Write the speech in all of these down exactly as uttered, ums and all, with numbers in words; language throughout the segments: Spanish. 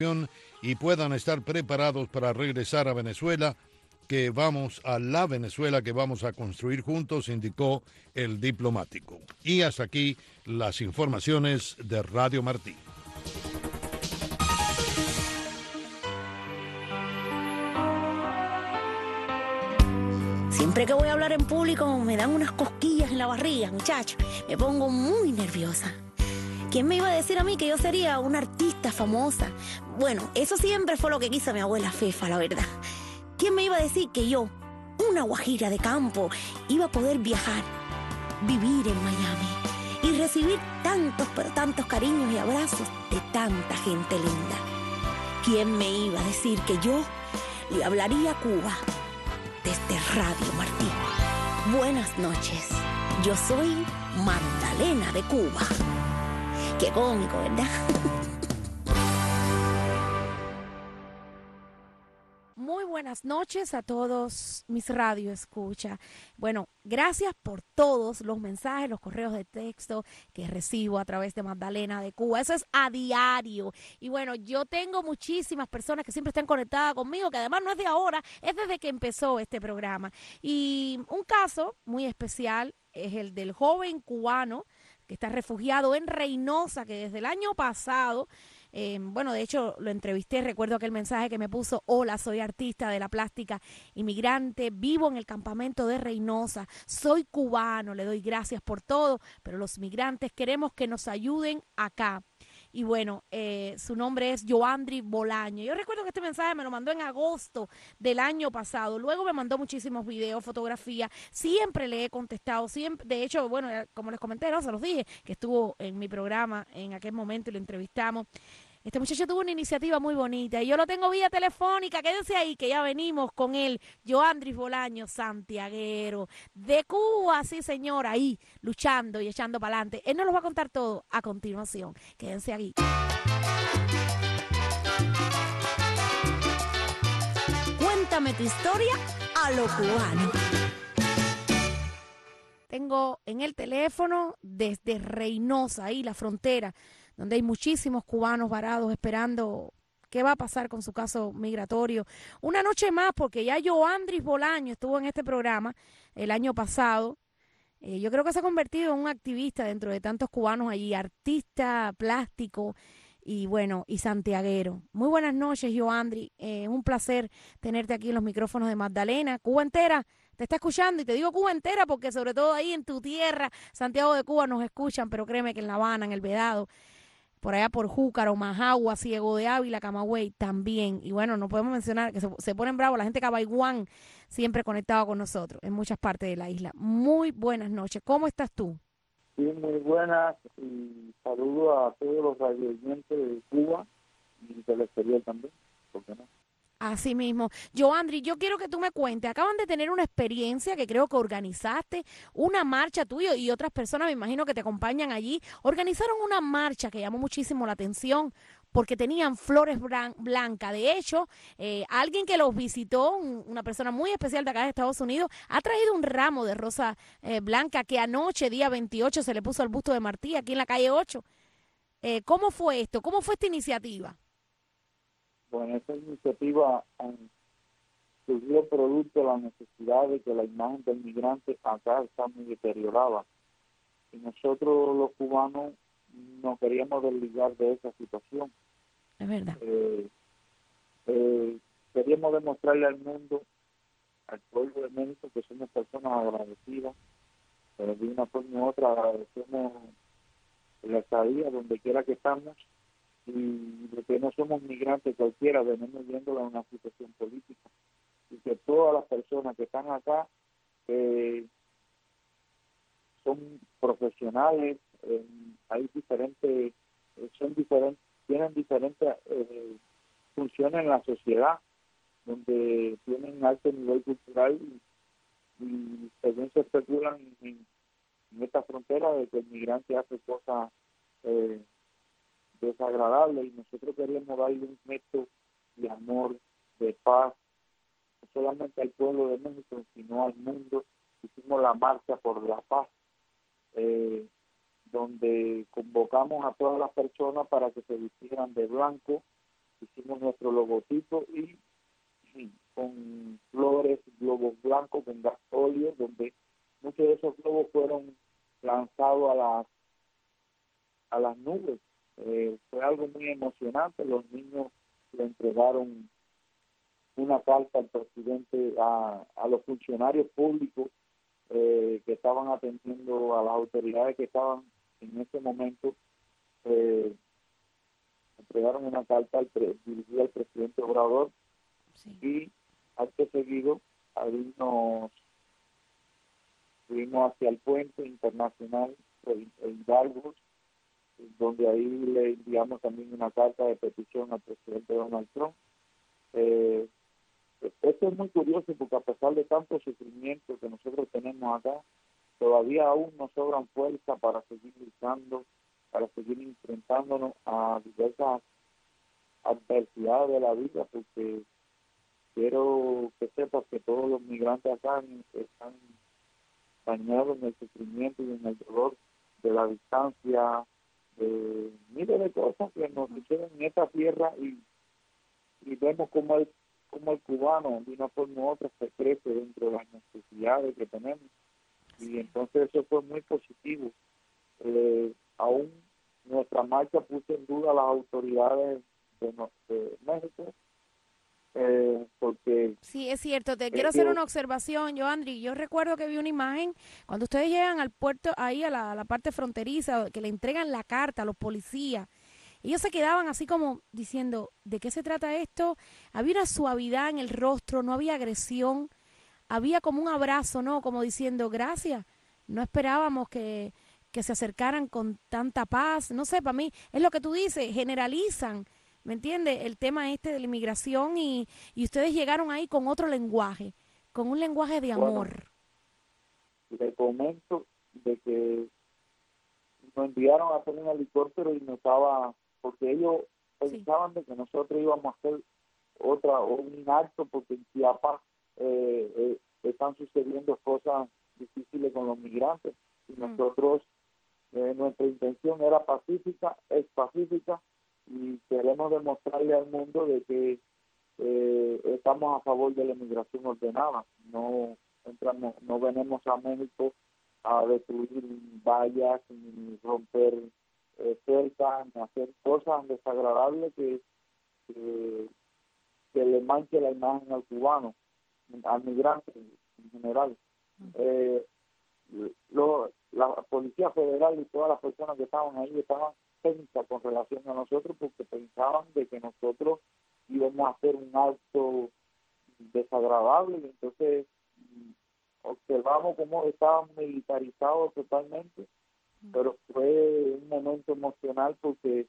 y puedan estar preparados para regresar a Venezuela, que vamos a la Venezuela que vamos a construir juntos, indicó el diplomático. Y hasta aquí las informaciones de Radio Martí. Siempre que voy a hablar en público me dan unas cosquillas en la barriga, muchacho. Me pongo muy nerviosa. ¿Quién me iba a decir a mí que yo sería una artista famosa? Bueno, eso siempre fue lo que quiso mi abuela Fefa, la verdad. ¿Quién me iba a decir que yo, una guajira de campo, iba a poder viajar, vivir en Miami y recibir tantos, pero tantos cariños y abrazos de tanta gente linda? ¿Quién me iba a decir que yo le hablaría a Cuba desde Radio Martí? Buenas noches, yo soy Magdalena de Cuba. Qué cómico, ¿verdad? Muy buenas noches a todos mis radio escucha. Bueno, gracias por todos los mensajes, los correos de texto que recibo a través de Magdalena de Cuba. Eso es a diario. Y bueno, yo tengo muchísimas personas que siempre están conectadas conmigo, que además no es de ahora, es desde que empezó este programa. Y un caso muy especial es el del joven cubano que está refugiado en Reynosa, que desde el año pasado, eh, bueno, de hecho lo entrevisté, recuerdo aquel mensaje que me puso: hola, soy artista de la plástica inmigrante, vivo en el campamento de Reynosa, soy cubano, le doy gracias por todo, pero los migrantes queremos que nos ayuden acá. Y bueno, eh, su nombre es Joandri Bolaño. Yo recuerdo que este mensaje me lo mandó en agosto del año pasado. Luego me mandó muchísimos videos, fotografías. Siempre le he contestado. Siempre, de hecho, bueno, como les comenté, no se los dije, que estuvo en mi programa en aquel momento y lo entrevistamos. Este muchacho tuvo una iniciativa muy bonita y yo lo tengo vía telefónica. Quédense ahí que ya venimos con él, Joandri Bolaño, santiaguero de Cuba, sí señor, ahí luchando y echando para adelante. Él nos lo va a contar todo a continuación. Quédense ahí. Cuéntame tu historia a lo cubano. Tengo en el teléfono desde Reynosa, ahí la frontera, donde hay muchísimos cubanos varados esperando qué va a pasar con su caso migratorio. Una noche más, porque ya Joandri Bolaño estuvo en este programa el año pasado. Eh, yo creo que se ha convertido en un activista dentro de tantos cubanos allí, artista plástico y bueno, y santiaguero. Muy buenas noches, Joandri. Es eh, un placer tenerte aquí en los micrófonos de Magdalena. Cuba entera te está escuchando, y te digo Cuba entera porque sobre todo ahí en tu tierra, Santiago de Cuba, nos escuchan, pero créeme que en La Habana, en El Vedado, por allá por Júcaro, Majagua, Ciego de Ávila, Camagüey también. Y bueno, no podemos mencionar que se, se ponen bravos la gente de Cabaiguán, siempre conectado con nosotros en muchas partes de la isla. Muy buenas noches. ¿Cómo estás tú? Sí, muy buenas, y saludo a todos los radioyentes de Cuba y del exterior también, ¿por qué no? Así mismo. Joandri, yo quiero que tú me cuentes, acaban de tener una experiencia que creo que organizaste, una marcha tuya y otras personas, me imagino que te acompañan allí, organizaron una marcha que llamó muchísimo la atención porque tenían flores blan blancas. De hecho, eh, alguien que los visitó, un, una persona muy especial de acá de Estados Unidos, ha traído un ramo de rosa eh, blanca que anoche, día veintiocho, se le puso al busto de Martí, aquí en la calle ocho. Eh, ¿Cómo fue esto? ¿Cómo fue esta iniciativa? Bueno, esta iniciativa um, surgió producto de la necesidad de que la imagen del migrante acá está muy deteriorada. Y nosotros los cubanos no queríamos desligar de esa situación. Es verdad. Eh, eh, queríamos demostrarle al mundo, al pueblo de México, que somos personas agradecidas, pero de una forma u otra agradecemos la estadía donde quiera que estamos, y de que no somos migrantes cualquiera, venimos viendo una situación política, y que todas las personas que están acá eh, son profesionales, eh, hay diferentes, eh, son diferentes, tienen diferentes eh, funciones en la sociedad, donde tienen alto nivel cultural, y, y según se especulan en, en esta frontera de que el migrante hace cosas eh, desagradables, y nosotros queríamos darle un gesto de amor, de paz, no solamente al pueblo de México, sino al mundo. Hicimos la marcha por la paz, eh, donde convocamos a todas las personas para que se vistieran de blanco, logotipo y, y con flores, globos blancos con gas óleo, donde muchos de esos globos fueron lanzados a las a las nubes. Eh, fue algo muy emocionante. Los niños le entregaron una carta al presidente, a, a los funcionarios públicos eh, que estaban atendiendo, a las autoridades que estaban en ese momento, eh, entregaron una carta al pre, dirigida al presidente Obrador. Sí. Y acto seguido ahí nos fuimos hacia el puente internacional en Hidalgo, donde ahí le enviamos también una carta de petición al presidente Donald Trump. Eh, esto es muy curioso porque a pesar de tanto sufrimiento que nosotros tenemos acá, todavía aún nos sobran fuerza para seguir luchando, para seguir enfrentándonos a diversas adversidades de la vida, porque quiero que sepas que todos los migrantes acá están bañados en el sufrimiento y en el dolor de la distancia, de miles de cosas que nos suceden en esta tierra, y, y vemos como el, como el cubano de una forma u otra se crece dentro de las necesidades que tenemos, y entonces eso fue muy positivo. Eh, aún nuestra marcha puso en duda a las autoridades de, de México, Eh, porque sí, es cierto. Te quiero hacer una observación, Joandri. Yo recuerdo que vi una imagen cuando ustedes llegan al puerto, ahí a la, a la parte fronteriza, que le entregan la carta a los policías. Ellos se quedaban así como diciendo, ¿de qué se trata esto? Había una suavidad en el rostro, no había agresión, había como un abrazo, ¿no? Como diciendo, gracias. No esperábamos que, que se acercaran con tanta paz. No sé, para mí es lo que tú dices, generalizan, ¿me entiendes? El tema este de la inmigración, y, y ustedes llegaron ahí con otro lenguaje, con un lenguaje de amor. Bueno, le comento de que nos enviaron a hacer un helicóptero y nos estaba, porque ellos pensaban sí. de que nosotros íbamos a hacer otra o un acto, porque en Chiapas eh, eh, están sucediendo cosas difíciles con los migrantes, y mm. nosotros, eh, nuestra intención era pacífica, es pacífica, y queremos demostrarle al mundo de que eh, estamos a favor de la inmigración ordenada. No entramos, no venimos a México a destruir vallas, ni romper eh, cercas, ni hacer cosas desagradables que, que, que le manche la imagen al cubano, al migrante en general. Eh, lo, la Policía Federal y todas las personas que estaban ahí estaban tensas con relación a nosotros, porque pensaban de que nosotros íbamos a hacer un acto desagradable, y entonces observamos cómo estaban militarizados totalmente, pero fue un momento emocional porque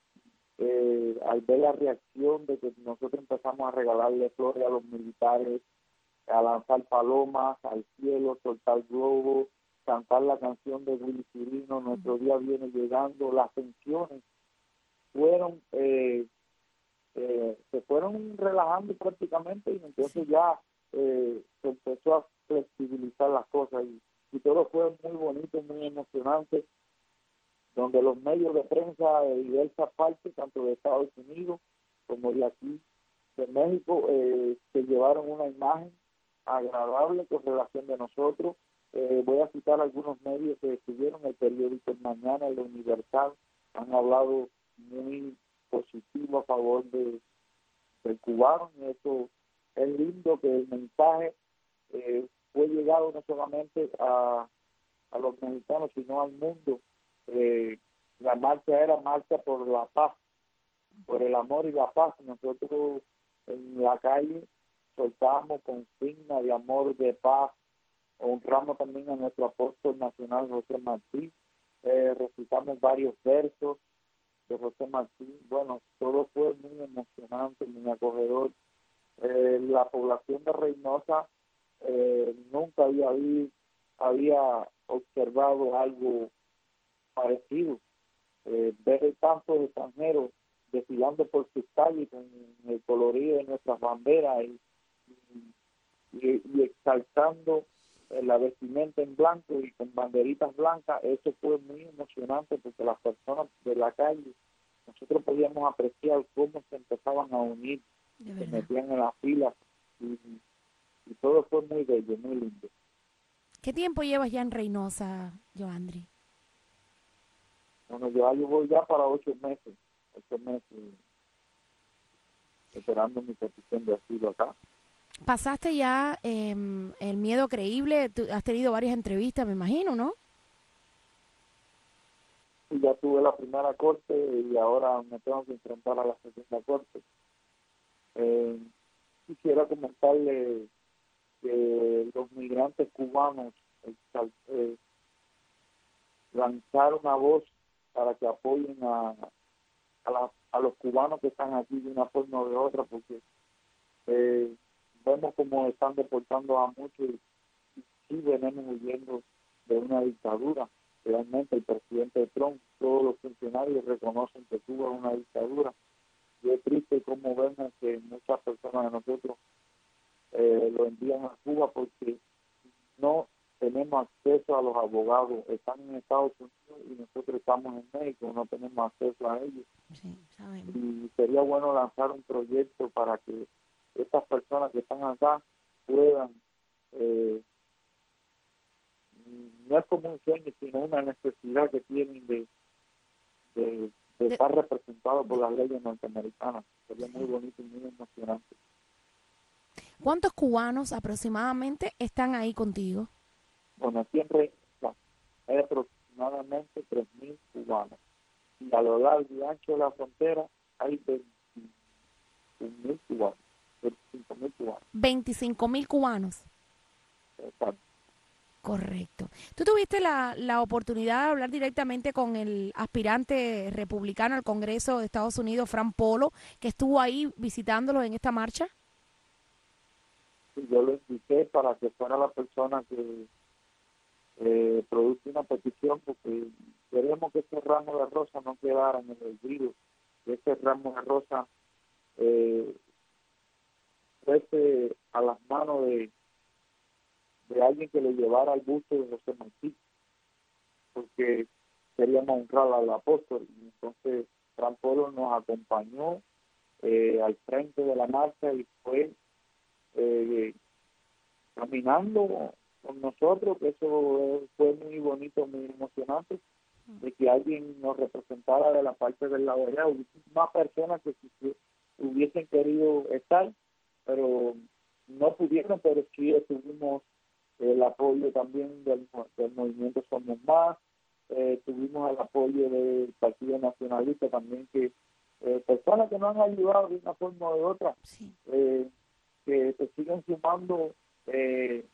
eh, al ver la reacción de que nosotros empezamos a regalarle flores a los militares, a lanzar palomas al cielo, soltar globos, cantar la canción de Willy Cirino, Nuestro Día Viene Llegando, las tensiones fueron eh, eh, se fueron relajando prácticamente, y entonces ya eh, se empezó a flexibilizar las cosas, y, y todo fue muy bonito, muy emocionante, donde los medios de prensa de diversas partes, tanto de Estados Unidos como de aquí de México, eh, se llevaron una imagen agradable con relación de nosotros. Eh, voy a citar algunos medios que estuvieron, el periódico El Mañana, el Universal, han hablado muy positivo a favor de, del cubano, y eso es lindo, que el mensaje eh, fue llegado no solamente a, a los mexicanos, sino al mundo. Eh, la marcha era marcha por la paz, por el amor y la paz. Nosotros en la calle soltamos consignas de amor, de paz, honramos también a nuestro apóstol nacional José Martí, eh, recitamos varios versos de José Martí. Bueno, todo fue muy emocionante, muy acogedor. Eh, la población de Reynosa eh, nunca había, había observado algo parecido. Eh, ver tantos extranjeros desfilando por sus calles con el colorido de nuestras banderas y, y, y exaltando la vestimenta en blanco y con banderitas blancas, eso fue muy emocionante, porque las personas de la calle, nosotros podíamos apreciar cómo se empezaban a unir De se verdad. metían en las filas y, y todo fue muy bello, muy lindo. ¿Qué tiempo llevas ya en Reynosa, Joandri? Bueno, yo, yo voy ya para ocho meses, ocho meses esperando mi petición de asilo acá. Pasaste ya eh, el miedo creíble, tú has tenido varias entrevistas, me imagino, ¿no? Y ya tuve la primera corte y ahora me tengo que enfrentar a la segunda corte. Eh, quisiera comentarle que los migrantes cubanos eh, eh, lanzaron una voz para que apoyen a, a, la, a los cubanos que están aquí de una forma o de otra, porque eh, vemos como están deportando a muchos y sí venimos huyendo de una dictadura. Realmente el presidente Trump, todos los funcionarios reconocen que Cuba es una dictadura. Y es triste cómo vemos que muchas personas de nosotros eh, lo envían a Cuba porque no tenemos acceso a los abogados. Están en Estados Unidos y nosotros estamos en México, no tenemos acceso a ellos. Sí, sabemos. Y sería bueno lanzar un proyecto para que estas personas que están acá puedan, eh, no es como un sueño, sino una necesidad que tienen de, de, de De- estar representados por las leyes norteamericanas. Sería muy bonito y muy emocionante. ¿Cuántos cubanos aproximadamente están ahí contigo? Bueno, siempre hay aproximadamente tres mil cubanos. Y a lo largo y ancho de la frontera hay veintiún mil cubanos, veinticinco mil cubanos. veinticinco mil cubanos. Exacto. Correcto. ¿Tú tuviste la, la oportunidad de hablar directamente con el aspirante republicano al Congreso de Estados Unidos, Fran Polo, que estuvo ahí visitándolos en esta marcha? Y yo lo invité para que fuera la persona que eh, produce una petición, porque queremos que ese ramo de rosa no quedara en el olvido, que ese ramo de rosa eh, fuese a las manos de, de alguien que le llevara al busto de José Martí, porque queríamos honrar al apóstol. Y entonces Fran Polo nos acompañó eh, al frente de la marcha y fue eh, caminando con nosotros, que eso eh, fue muy bonito, muy emocionante, de que alguien nos representara de la parte del lado de allá. Hubo más personas que si hubiesen querido estar, pero no pudieron, pero sí tuvimos el apoyo también del, del movimiento Somos Más, eh, tuvimos el apoyo del Partido Nacionalista también, que eh, personas que nos han ayudado de una forma o de otra, Sí. eh, que se siguen sumando. Eh,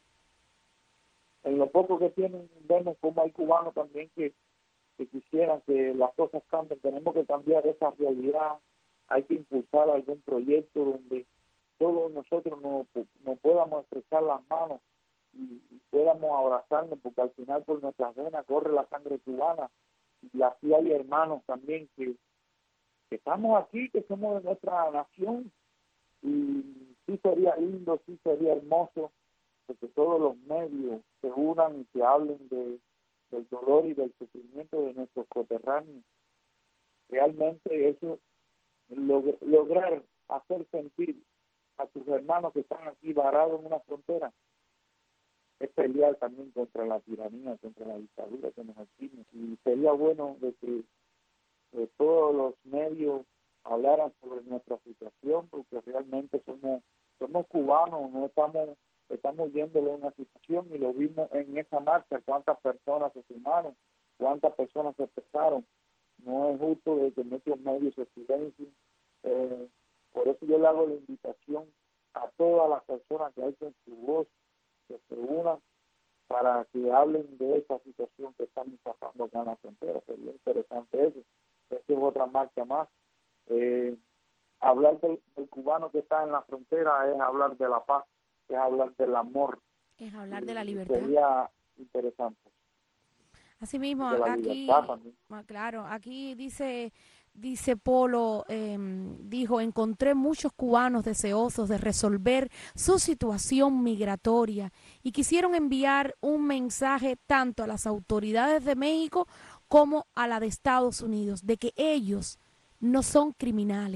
en lo poco que tienen, vemos como hay cubanos también que, que quisieran que las cosas cambien. Tenemos que cambiar esa realidad. Hay que impulsar algún proyecto donde todos nosotros nos, nos podamos estrechar las manos y, y podamos abrazarnos, porque al final por nuestras venas corre la sangre cubana. Y así hay hermanos también que, que estamos aquí, que somos de nuestra nación. Y sí sería lindo, sí sería hermoso que todos los medios se unan y que hablen de, del dolor y del sufrimiento de nuestros coterráneos. Realmente eso, log, lograr hacer sentir a tus hermanos que están aquí varados en una frontera, es pelear también contra la tiranía, contra la dictadura que nos oprime. Y sería bueno de que de todos los medios hablaran sobre nuestra situación, porque realmente somos somos cubanos, no estamos estamos viéndole una situación, y lo vimos en esa marcha, cuántas personas se sumaron, cuántas personas se expresaron. No es justo de que nuestros medios se silencien. Eh, por eso yo le hago la invitación a todas las personas que alcen su voz, que se unan para que hablen de esa situación que estamos pasando acá en la frontera. Sería interesante eso. Esa es otra marcha más. Eh, hablar del, del cubano que está en la frontera es hablar de la paz, es hablar del amor. Es hablar de la Y libertad. sería interesante. Así mismo, De la aquí, libertad también. ah, claro, aquí dice, dice Polo, eh, dijo, encontré muchos cubanos deseosos de resolver su situación migratoria y quisieron enviar un mensaje tanto a las autoridades de México como a la de Estados Unidos, de que ellos no son criminales,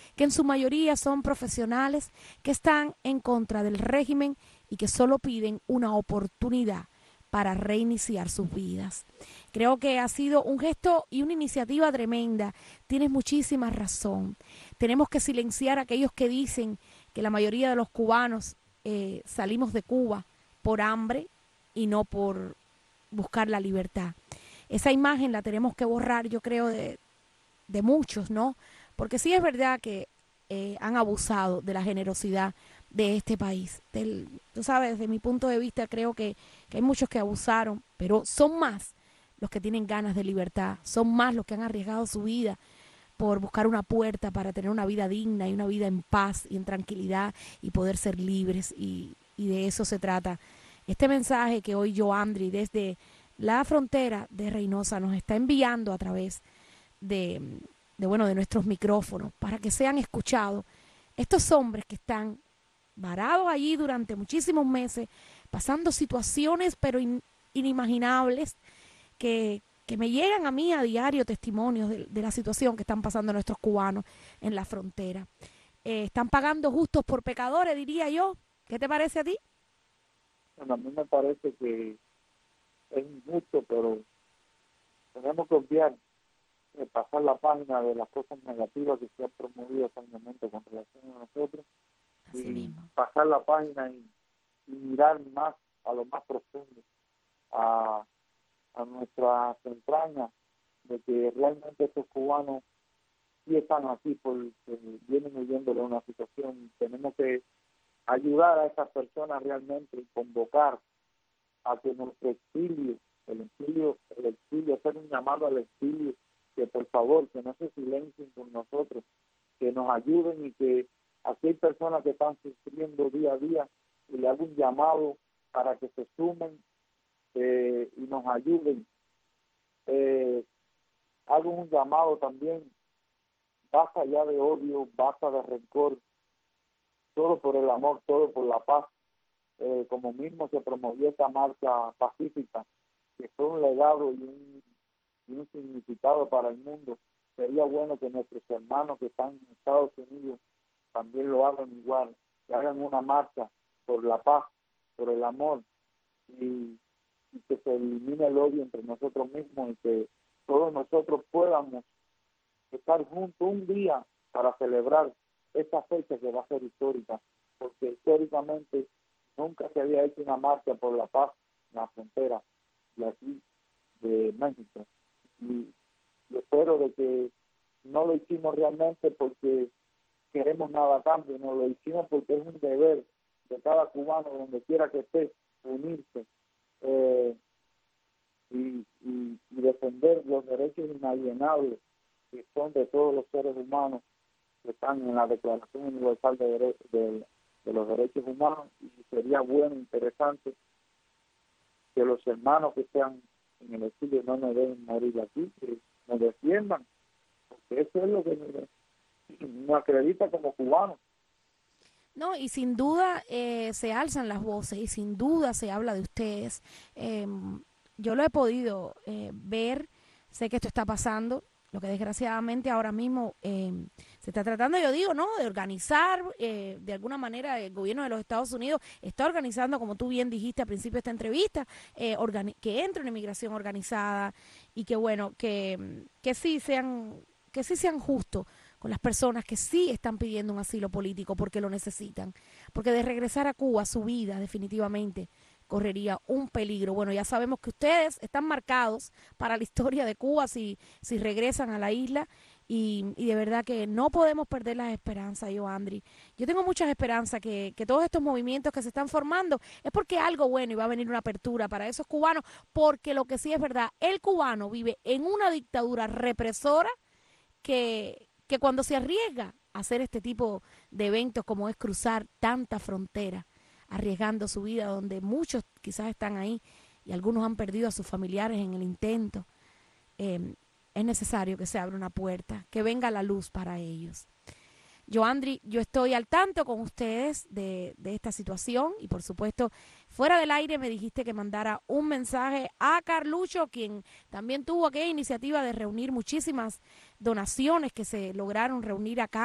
que en su mayoría son profesionales que están en contra del régimen y que solo piden una oportunidad para reiniciar sus vidas. Creo que ha sido un gesto y una iniciativa tremenda. Tienes muchísima razón. Tenemos que silenciar a aquellos que dicen que la mayoría de los cubanos eh, salimos de Cuba por hambre y no por buscar la libertad. Esa imagen la tenemos que borrar, yo creo, de, de muchos, ¿no? Porque sí es verdad que eh, han abusado de la generosidad de este país. Del, tú sabes, desde mi punto de vista creo que, que hay muchos que abusaron, pero son más los que tienen ganas de libertad, son más los que han arriesgado su vida por buscar una puerta para tener una vida digna y una vida en paz y en tranquilidad y poder ser libres, y, y de eso se trata. Este mensaje que hoy Joandri desde la frontera de Reynosa nos está enviando a través de, de, bueno, de nuestros micrófonos para que sean escuchados estos hombres que están varados allí durante muchísimos meses, pasando situaciones pero in, inimaginables que, que me llegan a mí a diario testimonios de, de la situación que están pasando nuestros cubanos en la frontera. Eh, están pagando justos por pecadores, diría yo. ¿Qué te parece a ti? Bueno, a mí me parece que es injusto, pero tenemos que obviar, eh, pasar la página de las cosas negativas que se han promovido hasta el momento con relación a nosotros. Así y mismo. pasar la página y, y mirar más a lo más profundo, a, a nuestras entrañas, de que realmente estos cubanos sí están aquí porque vienen huyendo de una situación. Tenemos que ayudar a esas personas realmente y convocar a que nuestro exilio, el exilio, el exilio, hacer un llamado al exilio, que por favor, que no se silencien con nosotros, que nos ayuden, y que aquí hay personas que están sufriendo día a día, y le hago un llamado para que se sumen eh, y nos ayuden. Eh, hago un llamado también, basta ya de odio, basta de rencor, todo por el amor, todo por la paz. Eh, como mismo se promovió esta marcha pacífica, que fue un legado y un, y un significado para el mundo. Sería bueno que nuestros hermanos que están en Estados Unidos también lo hagan igual, que hagan una marcha por la paz, por el amor, y, y que se elimine el odio entre nosotros mismos, y que todos nosotros podamos estar juntos un día para celebrar esta fecha que va a ser histórica, porque históricamente nunca se había hecho una marcha por la paz en la frontera de aquí de México. Y, y espero de que no lo hicimos realmente porque queremos nada a cambio, no lo hicimos porque es un deber de cada cubano, donde quiera que esté, unirse eh, y, y, y defender los derechos inalienables que son de todos los seres humanos que están en la Declaración Universal de, Dere de, de los Derechos Humanos. Y sería bueno, interesante, que los hermanos que están en el exilio no nos deben morir aquí, que nos defiendan, porque eso es lo que nos, nos acredita como cubanos. No, y sin duda eh, se alzan las voces y sin duda se habla de ustedes. Eh, yo lo he podido eh, ver, sé que esto está pasando, lo que desgraciadamente ahora mismo eh, se está tratando, yo digo, ¿no?, de organizar, eh, de alguna manera el gobierno de los Estados Unidos está organizando, como tú bien dijiste al principio de esta entrevista, eh, que entre una inmigración organizada y que, bueno, que, que sí sean, que sí sean justos con las personas que sí están pidiendo un asilo político porque lo necesitan, porque de regresar a Cuba su vida definitivamente correría un peligro. Bueno, ya sabemos que ustedes están marcados para la historia de Cuba si, si regresan a la isla, y, y de verdad que no podemos perder las esperanzas, Joandri. Yo tengo muchas esperanzas que, que todos estos movimientos que se están formando es porque algo bueno y va a venir una apertura para esos cubanos, porque lo que sí es verdad, el cubano vive en una dictadura represora que, que cuando se arriesga a hacer este tipo de eventos como es cruzar tanta frontera, arriesgando su vida, donde muchos quizás están ahí y algunos han perdido a sus familiares en el intento, eh, es necesario que se abra una puerta, que venga la luz para ellos. Joandri, yo estoy al tanto con ustedes de, de esta situación y por supuesto fuera del aire me dijiste que mandara un mensaje a Carlucho, quien también tuvo aquella iniciativa de reunir muchísimas donaciones que se lograron reunir acá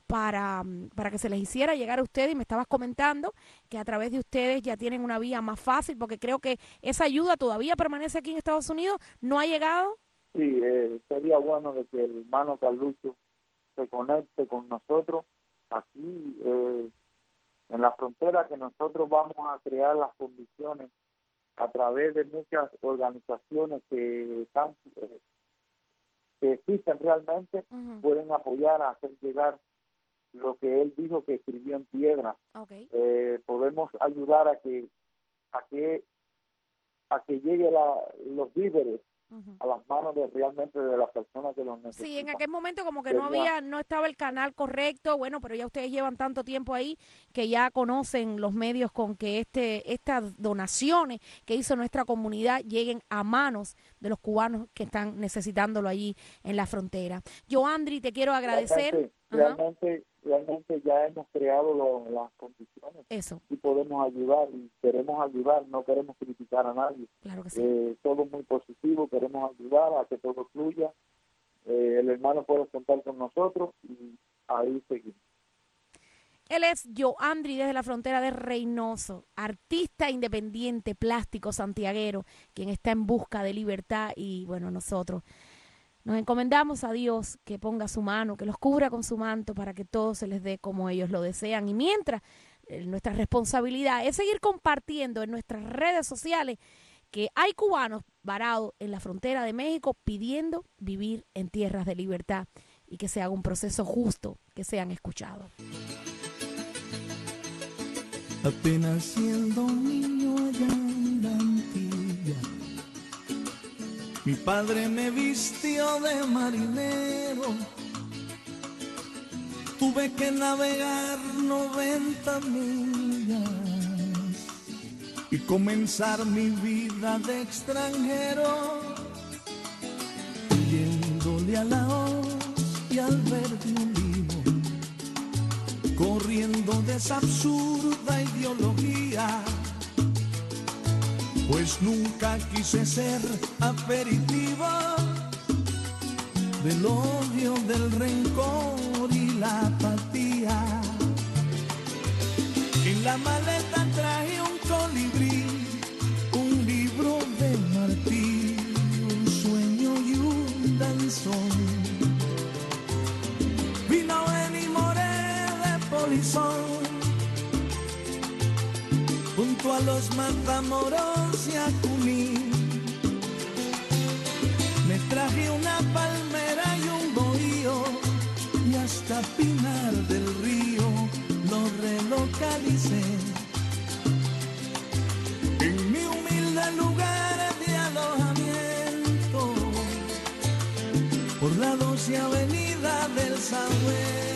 para, para que se les hiciera llegar a ustedes, y me estabas comentando que a través de ustedes ya tienen una vía más fácil, porque creo que esa ayuda todavía permanece aquí en Estados Unidos, ¿no ha llegado? Sí, eh, sería bueno de que el hermano Carlucho se conecte con nosotros aquí eh, en la frontera, que nosotros vamos a crear las condiciones a través de muchas organizaciones que están eh, que existen realmente, uh-huh. pueden apoyar a hacer llegar lo que él dijo que escribió en piedra. Okay. Eh, podemos ayudar a que a que a que llegue la, los víveres uh-huh. a las manos de realmente de las personas que los necesitan. Sí, en aquel momento como que no había, no estaba el canal correcto, bueno, pero ya ustedes llevan tanto tiempo ahí que ya conocen los medios con que este estas donaciones que hizo nuestra comunidad lleguen a manos de los cubanos que están necesitándolo allí en la frontera. Yoandri, te quiero agradecer. Realmente, realmente, realmente ya hemos creado lo, las condiciones. Eso. Y podemos ayudar, y queremos ayudar, no queremos criticar a nadie. Claro que sí. Eh, todo muy positivo, queremos ayudar a que todo fluya. Eh, el hermano puede contar con nosotros y ahí seguimos. Él es Yoandri desde la frontera de Reynoso, artista independiente, plástico, santiaguero, quien está en busca de libertad, y bueno, nosotros nos encomendamos a Dios que ponga su mano, que los cubra con su manto para que todo se les dé como ellos lo desean. Y mientras, eh, nuestra responsabilidad es seguir compartiendo en nuestras redes sociales que hay cubanos varados en la frontera de México pidiendo vivir en tierras de libertad y que se haga un proceso justo, que sean escuchados. Apenas siendo niño allá en la Antilla, mi padre me vistió de marinero. Tuve que navegar noventa millas y comenzar mi vida de extranjero, yéndole a la hoz y al verdulino, corriendo de esa absurda ideología, pues nunca quise ser aperitivo del odio, del rencor y la apatía. En la maleta traje un colibrí, un libro de Martí, un sueño y un danzón. Vino Benny Moré de Polizón, junto a los Matamoros y a Cuní. Me traje una palmera y un bohío, y hasta Pinar del Río lo relocalicé. En mi humilde lugar de alojamiento, por la doce avenida del Sahue.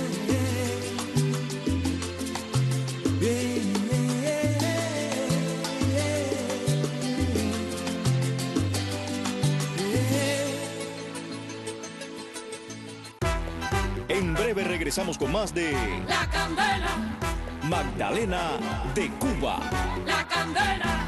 En breve regresamos con más de La Candela, Magdalena de Cuba. La Candela.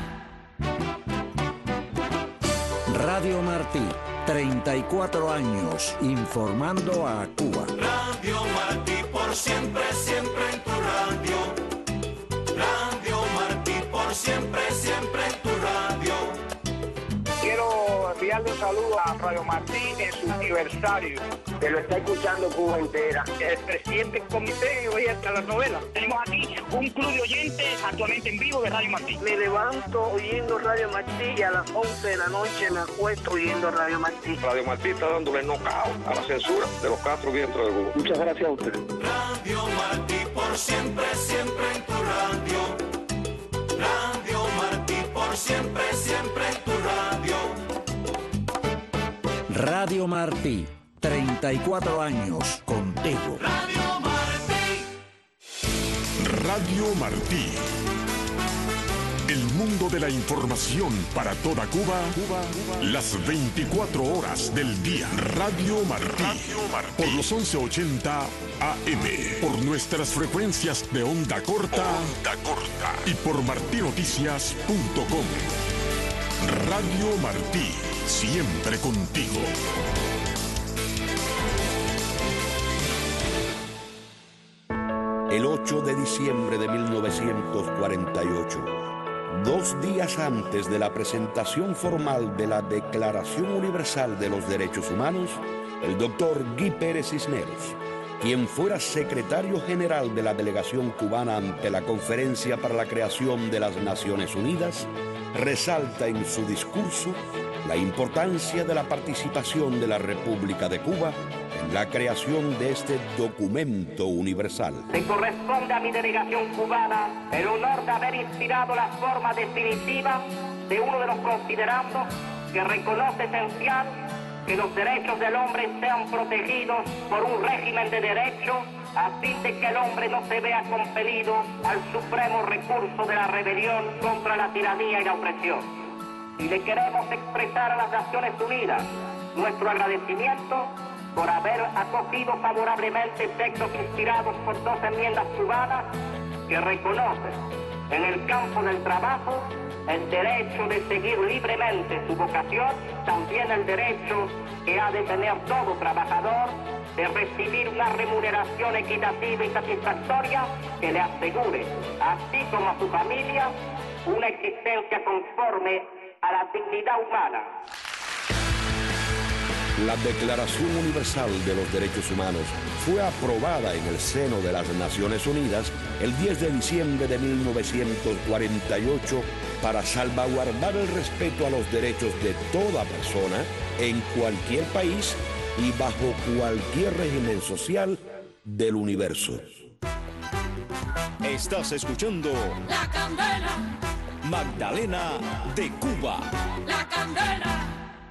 Radio Martí, treinta y cuatro años informando a Cuba. Radio Martí por siempre, siempre en tu radio. Radio Martí por siempre, siempre en tu radio. Quiero enviarle un saludo a Radio Martí en su aniversario. Que lo está escuchando Cuba entera. El presidente del comité hoy hasta las novelas. Tenemos aquí un club de oyentes actualmente en vivo de Radio Martí. Me levanto oyendo Radio Martí y a las once de la noche me acuesto oyendo Radio Martí. Radio Martí está dándole knockout a la censura de los cuatro vientos de Cuba. Muchas gracias a usted. Radio Martí por siempre, siempre en tu radio. Radio Martí por siempre, siempre en tu radio. Radio Martí, treinta y cuatro años contigo. Radio Martí. Radio Martí. El mundo de la información para toda Cuba, Cuba, Cuba. Las veinticuatro horas del día. Radio Martí. Radio Martí. Por los once ochenta A M. Por nuestras frecuencias de onda corta. Onda corta. Y por martinoticias punto com. Radio Martí. Siempre contigo. el ocho de diciembre de mil novecientos cuarenta y ocho. Dos días antes de la presentación formal de la Declaración Universal de los Derechos Humanos, el doctor Guy Pérez Cisneros, quien fuera secretario general de la delegación cubana ante la Conferencia para la Creación de las Naciones Unidas, resalta en su discurso la importancia de la participación de la República de Cuba en la creación de este documento universal. Me corresponde a mi delegación cubana el honor de haber inspirado la forma definitiva de uno de los considerandos que reconoce esencial que los derechos del hombre sean protegidos por un régimen de derecho a fin de que el hombre no se vea compelido al supremo recurso de la rebelión contra la tiranía y la opresión. Y le queremos expresar a las Naciones Unidas nuestro agradecimiento por haber acogido favorablemente textos inspirados por dos enmiendas cubanas que reconocen en el campo del trabajo el derecho de seguir libremente su vocación, también el derecho que ha de tener todo trabajador de recibir una remuneración equitativa y satisfactoria que le asegure, así como a su familia, una existencia conforme a la dignidad humana. La Declaración Universal de los Derechos Humanos fue aprobada en el seno de las Naciones Unidas el diez de diciembre de mil novecientos cuarenta y ocho para salvaguardar el respeto a los derechos de toda persona en cualquier país y bajo cualquier régimen social del universo. Estás escuchando La Candela, Magdalena de Cuba. La Candela.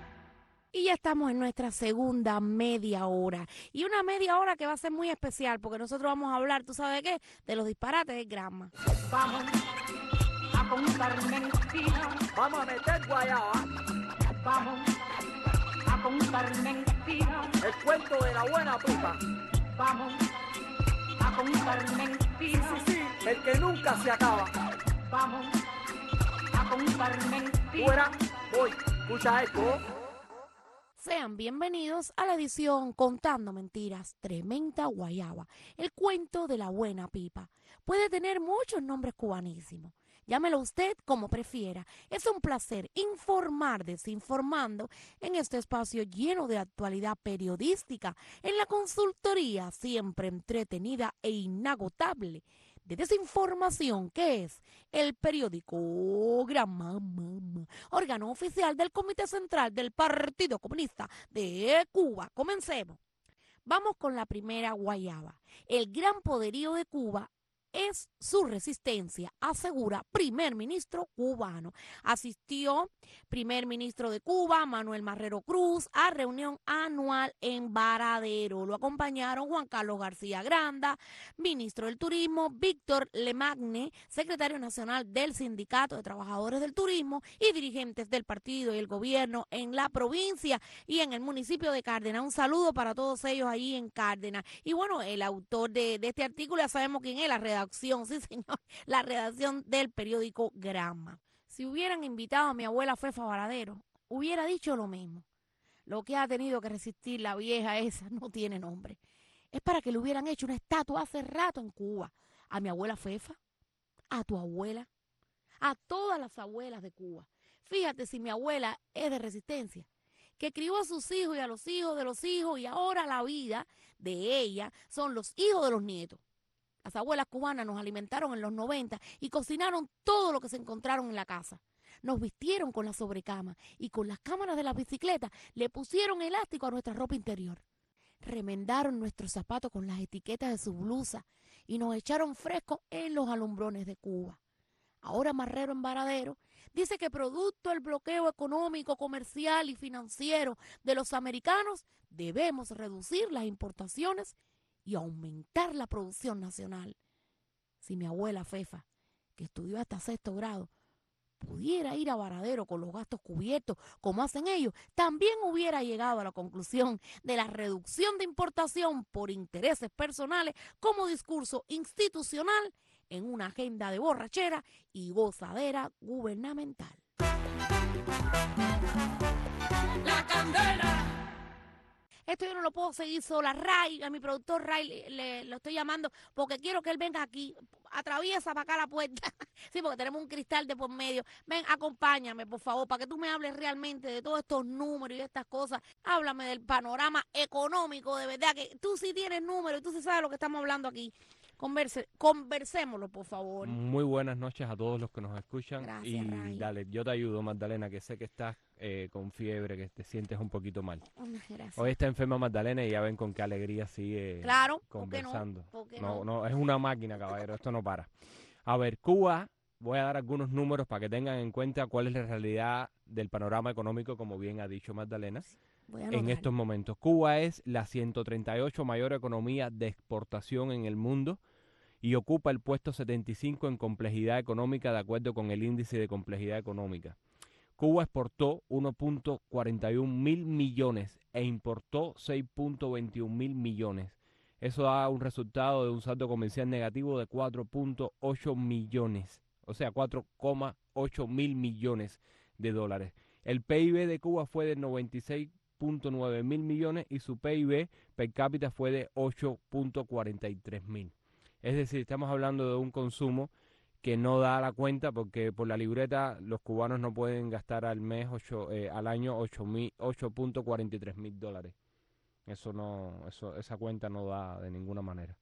Y ya estamos en nuestra segunda media hora. Y una media hora que va a ser muy especial porque nosotros vamos a hablar, ¿tú sabes de qué? De los disparates de Granma. Vamos a contar mentiras. Vamos a meter guayaba. Vamos a contar mentiras. El cuento de la buena pipa. Vamos a contar mentiras. Sí, sí, el que nunca se acaba. Vamos a contar mentiras. Fuera, voy, escucha esto. Sean bienvenidos a la edición Contando Mentiras, Tremenda Guayaba, el cuento de la buena pipa. Puede tener muchos nombres cubanísimos. Llámelo usted como prefiera. Es un placer informar desinformando en este espacio lleno de actualidad periodística, en la consultoría siempre entretenida e inagotable de desinformación, que es el periódico Granma, órgano oficial del Comité Central del Partido Comunista de Cuba. Comencemos. Vamos con la primera guayaba. El gran poderío de Cuba es su resistencia, asegura primer ministro cubano. Asistió primer ministro de Cuba, Manuel Marrero Cruz, a reunión anual en Varadero. Lo acompañaron Juan Carlos García Granda, ministro del Turismo, Víctor Lemagne, secretario nacional del Sindicato de Trabajadores del Turismo, y dirigentes del partido y el gobierno en la provincia y en el municipio de Cárdenas. Un saludo para todos ellos ahí en Cárdenas. Y bueno, el autor de, de este artículo, ya sabemos quién es, la redacción. Sí, señor, la redacción del periódico Granma. Si hubieran invitado a mi abuela Fefa Varadero, hubiera dicho lo mismo. Lo que ha tenido que resistir la vieja esa no tiene nombre. Es para que le hubieran hecho una estatua hace rato en Cuba. A mi abuela Fefa, a tu abuela, a todas las abuelas de Cuba. Fíjate si mi abuela es de resistencia, que crió a sus hijos y a los hijos de los hijos, y ahora la vida de ella son los hijos de los nietos. Las abuelas cubanas nos alimentaron en los noventa y cocinaron todo lo que se encontraron en la casa. Nos vistieron con la sobrecama y con las cámaras de la bicicleta le pusieron elástico a nuestra ropa interior. Remendaron nuestros zapatos con las etiquetas de su blusa y nos echaron fresco en los alumbrones de Cuba. Ahora Marrero en Varadero dice que producto del bloqueo económico, comercial y financiero de los americanos debemos reducir las importaciones y aumentar la producción nacional. Si mi abuela Fefa, que estudió hasta sexto grado, pudiera ir a Varadero con los gastos cubiertos, como hacen ellos, también hubiera llegado a la conclusión de la reducción de importación por intereses personales como discurso institucional en una agenda de borrachera y gozadera gubernamental. La Candela. esto yo no lo puedo seguir sola. Ray, a mi productor Ray, le, le- lo estoy llamando porque quiero que él venga aquí, atraviesa para acá la puerta. Sí, porque tenemos un cristal de por medio. Ven, acompáñame, por favor, para que tú me hables realmente de todos estos números y estas cosas. Háblame del panorama económico, de verdad, que tú sí tienes números y tú sí sabes lo que estamos hablando aquí. Converse, conversémoslo, por favor. Muy buenas noches a todos los que nos escuchan. Gracias, y Ray. dale, yo te ayudo, Magdalena, que sé que estás eh, con fiebre, que te sientes un poquito mal. Gracias. Hoy está enferma Magdalena y ya ven con qué alegría sigue Claro, ¿por qué no? conversando. ¿Por qué no, no? no, es una máquina, caballero, esto no para. A ver, Cuba, voy a dar algunos números para que tengan en cuenta cuál es la realidad del panorama económico, como bien ha dicho Magdalena. Voy a En anotar. estos momentos, Cuba es la ciento treinta y ocho mayor economía de exportación en el mundo y ocupa el puesto setenta y cinco en complejidad económica de acuerdo con el índice de complejidad económica. Cuba exportó uno punto cuarenta y uno mil millones e importó seis punto veintiuno mil millones. Eso da un resultado de un saldo comercial negativo de cuatro punto ocho millones, o sea, cuatro coma ocho mil millones de dólares. El P I B de Cuba fue de noventa y seis punto nueve mil millones y su P I B per cápita fue de ocho punto cuarenta y tres mil. Es decir, estamos hablando de un consumo que no da la cuenta porque por la libreta los cubanos no pueden gastar al mes ocho, eh, al año ocho punto cuarenta y tres mil dólares. Eso no, eso, esa cuenta no da de ninguna manera.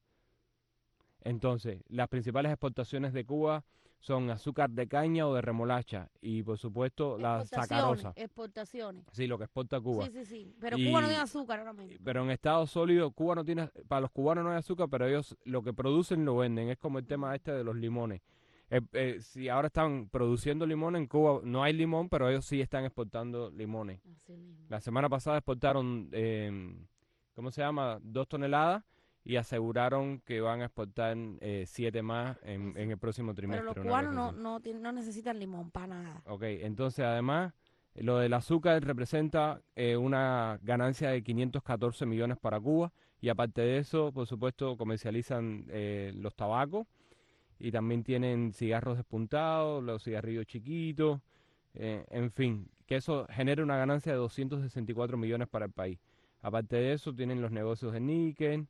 Entonces, las principales exportaciones de Cuba son azúcar de caña o de remolacha y por supuesto la sacarosa. Exportaciones. Sí, lo que exporta Cuba. Sí, sí, sí. Pero Y- Cuba no tiene azúcar ahora mismo. Pero en estado sólido, Cuba no tiene, para los cubanos no hay azúcar, pero ellos lo que producen lo venden. Es como el tema este de los limones. Eh, eh, si ahora están produciendo limón en Cuba, no hay limón, pero ellos sí están exportando limones. La semana pasada exportaron, eh, ¿cómo se llama? Dos toneladas y aseguraron que van a exportar eh, siete más en, en el próximo trimestre. Pero los una cubanos cosa no, así. no, tienen- no necesitan limón para nada. Ok, entonces además lo del azúcar representa eh, una ganancia de quinientos catorce millones para Cuba y aparte de eso, por supuesto, comercializan eh, los tabacos y también tienen cigarros despuntados, los cigarrillos chiquitos, eh, en fin, que eso genera una ganancia de doscientos sesenta y cuatro millones para el país. Aparte de eso, tienen los negocios de níquel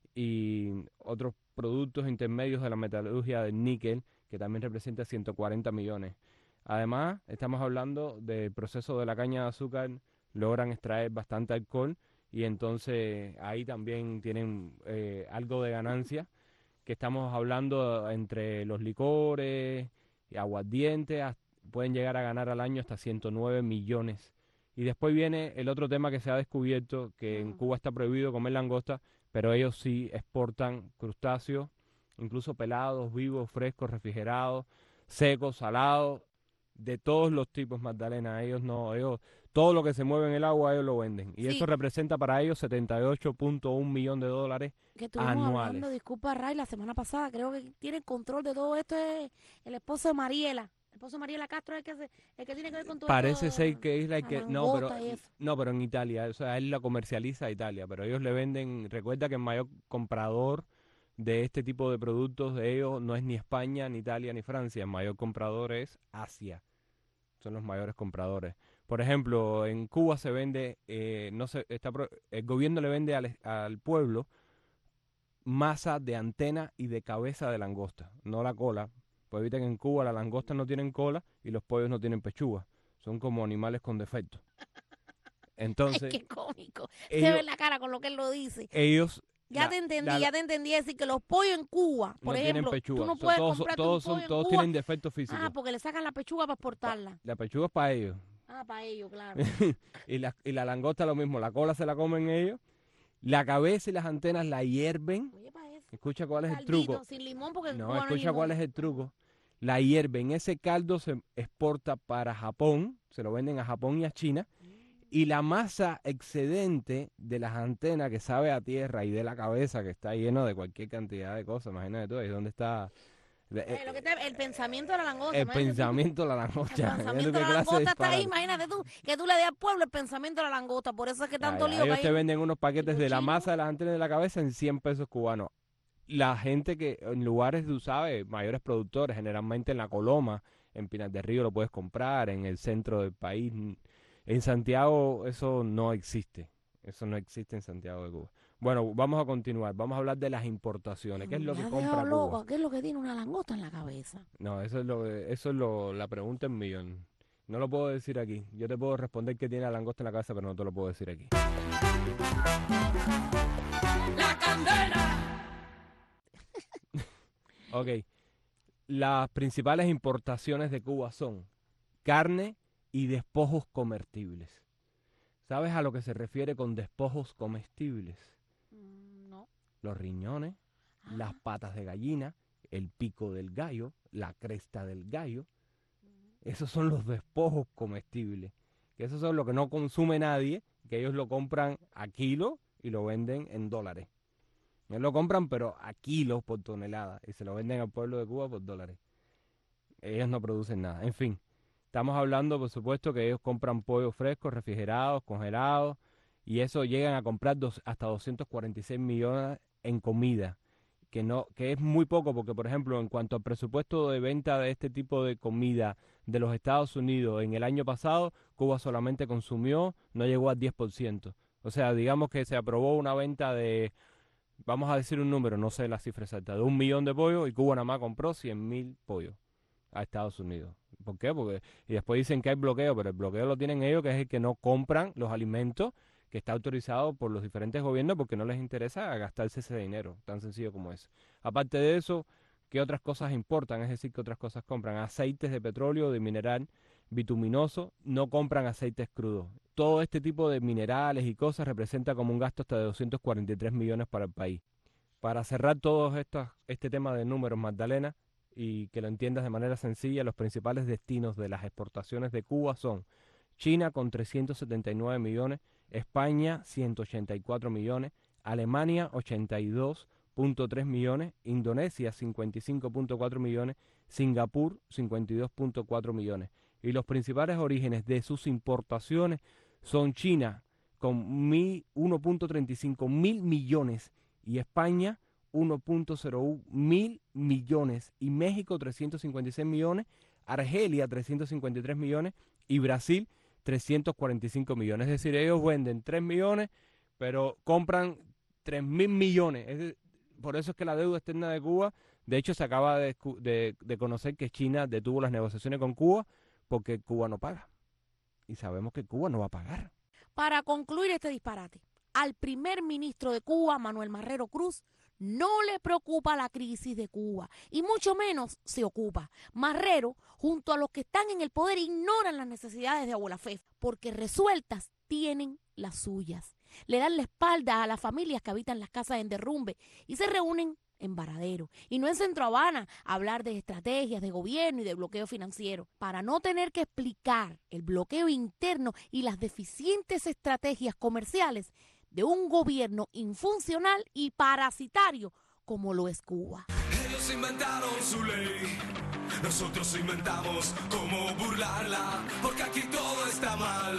y otros productos intermedios de la metalurgia del níquel, que también representa ciento cuarenta millones. Además, estamos hablando del proceso de la caña de azúcar, logran extraer bastante alcohol y entonces ahí también tienen eh, algo de ganancia, que estamos hablando entre los licores y aguardientes, hasta- pueden llegar a ganar al año hasta ciento nueve millones. Y después viene el otro tema que se ha descubierto, que en Cuba está prohibido comer langosta, pero ellos sí exportan crustáceos, incluso pelados, vivos, frescos, refrigerados, secos, salados, de todos los tipos, Magdalena. Ellos no, ellos, todo lo que se mueve en el agua, ellos lo venden. Y Sí. eso representa para ellos setenta y ocho punto uno millón de dólares Que estuvimos anuales. hablando, disculpa Ray, la semana pasada, creo que tiene control de todo esto es el esposo de Mariela. El esposo de Mariela Castro es el que, se- el que tiene que ver con todo Parece esto, ser que es la la que no, pero langota y eso. no, pero en Italia, o sea, él la comercializa a Italia, pero ellos le venden, recuerda que el mayor comprador de este tipo de productos de ellos no es ni España, ni Italia, ni Francia, el mayor comprador es Asia. Son los mayores compradores. Por ejemplo, en Cuba se vende, eh, no se, está, pro- el gobierno le vende al, al pueblo masa de antena y de cabeza de langosta, no la cola. Pues evita que en Cuba las langostas no tienen cola y los pollos no tienen pechuga. Son como animales con defecto. Entonces, Ay, qué cómico. ellos- Se ve en la cara con lo que él lo dice. ellos... Ya la- te entendí, la- ya te entendí. Es decir, que los pollos en Cuba, por no ejemplo, tienen pechuga. tú no Son- puedes todos, comprarte todos un son- pollo en todos Cuba. tienen defectos físicos. Ah, porque le sacan la pechuga para exportarla. La pechuga es para ellos. Ah, para ellos, claro. y, la, y la langosta lo mismo. La cola se la comen ellos. La cabeza y las antenas la hierven. Escucha cuál es el Caldito, truco. sin limón, porque en No, Cuba no hay escucha cuál limón. es el truco. La hierven. Ese caldo se exporta para Japón. Se lo venden a Japón y a China. Y la masa excedente de las antenas que sabe a tierra y de la cabeza que está lleno de cualquier cantidad de cosas. Imagínate tú, ahí donde está Eh, lo que te- el pensamiento de la langosta. el imagínate tú. pensamiento de la langosta. El pensamiento Imagínate de qué la clase de langosta está ahí, disparate. imagínate tú, que tú le des al pueblo el pensamiento de la langosta, por eso es que tanto Ay, lío que ellos hay. te venden unos paquetes de la masa de las antenas de la cabeza en cien pesos cubanos. La gente que en lugares, tú sabes, mayores productores, generalmente en La Coloma, en Pinar del Río lo puedes comprar, en el centro del país. En Santiago eso no existe. Eso no existe en Santiago de Cuba. Bueno, vamos a continuar. Vamos a hablar de las importaciones. ¿Qué es lo Me que has compra dejado Cuba? loco. ¿Qué es lo que tiene una langosta en la cabeza? No, eso es lo eso es lo, la pregunta en millón. No lo puedo decir aquí. Yo te puedo responder que tiene la langosta en la cabeza, pero no te lo puedo decir aquí. La candela. Ok. Las principales importaciones de Cuba son carne y despojos comestibles. ¿Sabes a lo que se refiere con despojos comestibles? Mm, no. Los riñones, Ah. las patas de gallina, el pico del gallo, la cresta del gallo. Esos son los despojos comestibles. Que esos son lo que no consume nadie, que ellos lo compran a kilo y lo venden en dólares. Ellos lo compran pero a kilos por tonelada y se lo venden al pueblo de Cuba por dólares. Ellos no producen nada. En fin, estamos hablando, por supuesto, que ellos compran pollo fresco, refrigerados, congelados, y eso llegan a comprar dos, hasta doscientos cuarenta y seis millones en comida, que no que es muy poco porque, por ejemplo, en cuanto al presupuesto de venta de este tipo de comida de los Estados Unidos en el año pasado, Cuba solamente consumió, no llegó al diez por ciento. O sea, digamos que se aprobó una venta de, vamos a decir un número, no sé la cifra exacta, de un millón de pollos y Cuba nada más compró cien mil pollos a Estados Unidos. ¿Por qué? Porque y después dicen que hay bloqueo, pero el bloqueo lo tienen ellos, que es el que no compran los alimentos que está autorizado por los diferentes gobiernos porque no les interesa gastarse ese dinero, tan sencillo como eso. Aparte de eso, ¿qué otras cosas importan? Es decir, ¿qué otras cosas compran? Aceites de petróleo, de mineral bituminoso, no compran aceites crudos. Todo este tipo de minerales y cosas representa como un gasto hasta de doscientos cuarenta y tres millones para el país. Para cerrar todo estos, este tema de números, Magdalena, y que lo entiendas de manera sencilla, los principales destinos de las exportaciones de Cuba son China con trescientos setenta y nueve millones, España ciento ochenta y cuatro millones, Alemania ochenta y dos punto tres millones, Indonesia cincuenta y cinco punto cuatro millones, Singapur cincuenta y dos punto cuatro millones. Y los principales orígenes de sus importaciones son China con uno punto treinta y cinco mil millones y España uno punto cero uno mil millones y México trescientos cincuenta y seis millones, Argelia trescientos cincuenta y tres millones y Brasil trescientos cuarenta y cinco millones. Es decir, ellos venden tres millones, pero compran tres mil millones. Es decir, por eso es que la deuda externa de Cuba, de hecho se acaba de, de, de conocer que China detuvo las negociaciones con Cuba porque Cuba no paga. Y sabemos que Cuba no va a pagar. Para concluir este disparate, al primer ministro de Cuba, Manuel Marrero Cruz, no le preocupa la crisis de Cuba y mucho menos se ocupa. Marrero, junto a los que están en el poder, ignoran las necesidades de Abuela Fef porque resueltas tienen las suyas. Le dan la espalda a las familias que habitan las casas en derrumbe y se reúnen en Varadero y no en Centro Habana a hablar de estrategias de gobierno y de bloqueo financiero. Para no tener que explicar el bloqueo interno y las deficientes estrategias comerciales de un gobierno infuncional y parasitario como lo es Cuba. Ellos inventaron su ley, nosotros inventamos cómo burlarla, porque aquí todo está mal